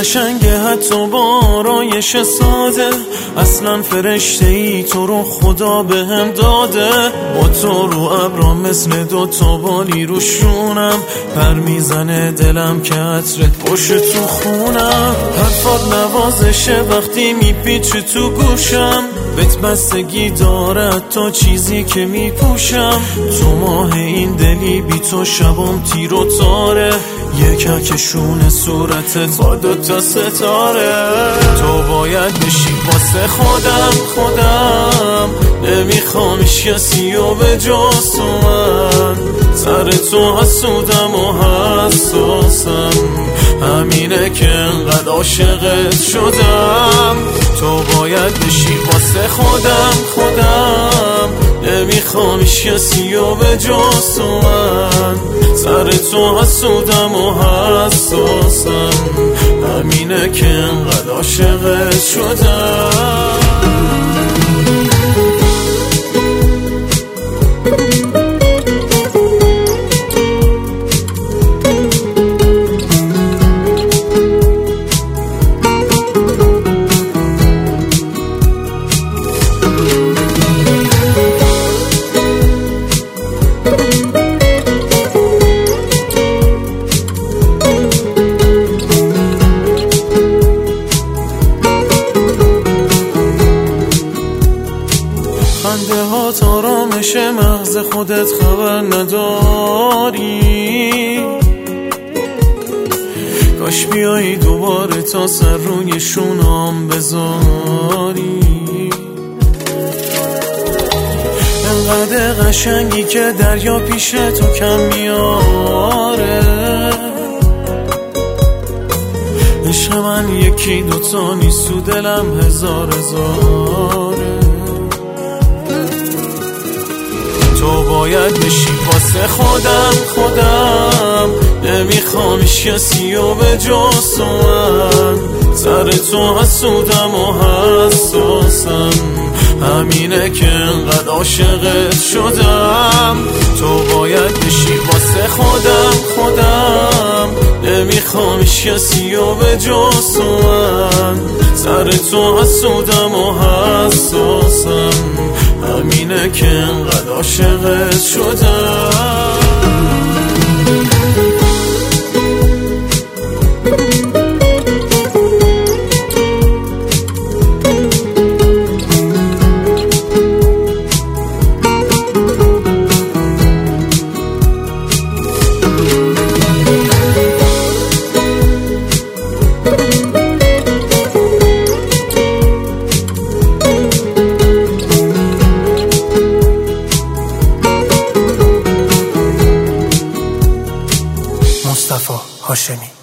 قشنگه حتی با آرایش ساده، اصلا فرشته ای تو رو خدا بهم داده. با تو رو ابرا مثل دوتا بالی رو شونم، پر میزنه دلم که عطرت باشه تو خونم. حرفات نوازشه وقتی میپیچه تو گوشم، بهت بستگی داره تا چیزی که میپوشم. تو ماه این دلی بی تو شبام تیر و تاره، یککشون صورتت با دوتا ستاره. تو باید بشی واسه خودم نمیخوام کسی و به جز تو من. سر تو حسودم و حساسم، همینه که انقدر عاشقت شدم. تو باید بشی واسه خودم نمیخوام کسی و به جز تو من. سر تو حسودم و حساسم، همینه که انقدر عاشقت شدم. خنده ها آرامش مغز خودت خبر نداری. کاش بیایی دوباره تا سر روی شونام بذاری. انقدر قشنگی که دریا پیش تو کم میاره. عشق من یکی دوتا نیست تو دلم هزاره. تو باید بشی واسه خودم نمیخوام کسی و به جز تو من. سر تو حسودم و حساسم، همینه که انقدر عاشقت شدم. تو باید بشی واسه خودم نمیخوام کسی و به جز تو من. سر تو حسودم و حساسم، همینه که انقدر عاشقت شدم. مصطفی هاشمی.